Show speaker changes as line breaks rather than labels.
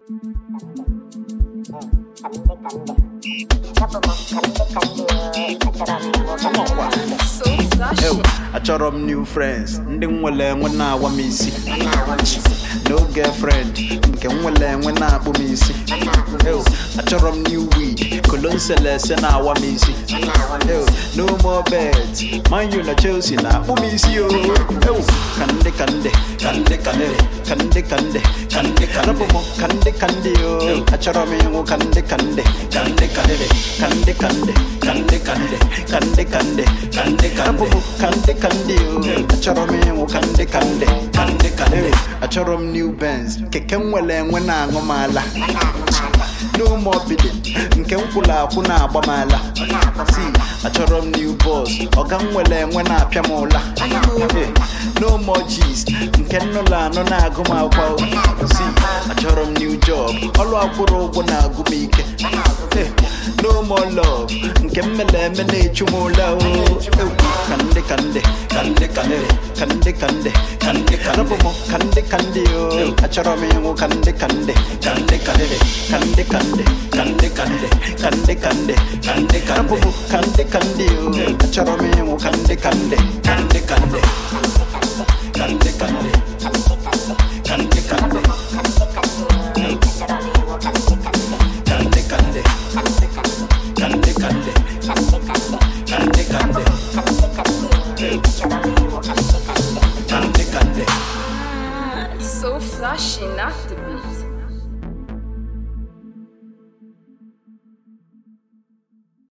Achọrọ m new friends, ndị nwere enwe na-awa m isi. No girlfriend, nke nwere enwe na-akpụ m isi. Achọrọ m new weed, kolonselese na-awa m isi. No more beds, Man U na Chelsea na-akpụ m isi. Kande kande, kande kande, kande kande, kande kande, kande kande yo. Achọrọ m ịnwụ kande kande, kande kande, kande kande, kande kande, kande kande, kande kande, kande kande yo. Achọrọ m ịnwụ kande kande, kande kande. Achọrọ m new Benz, keke nwere enwe na-aṅụ m ala. No more bidding, nke nkwụla akwụ na-agba m ala. Achọrọ m new boss, ọga nwere enwe na-apịa m ụla. No more gist, nke nnụlọ anọ na-agụ m akwa. Achọrọ m new job, ọlụ akwụrụ ụgwọ na-agụ m ike. No more love, nke mmele eme na-echu m ụla. Kande kande, kande kande, kande kande, kande kande, kande kande yo. Achọrọ m ịnwụ kande kande, kande kande, kande kande, kande kande, kande kande, kande kande, kande kande yo. Achọrọ m ịnwụ kande kande, kande kande, kande kande, kande kande, kande kande, kande kande, kande kande.
So flashy, not the beat.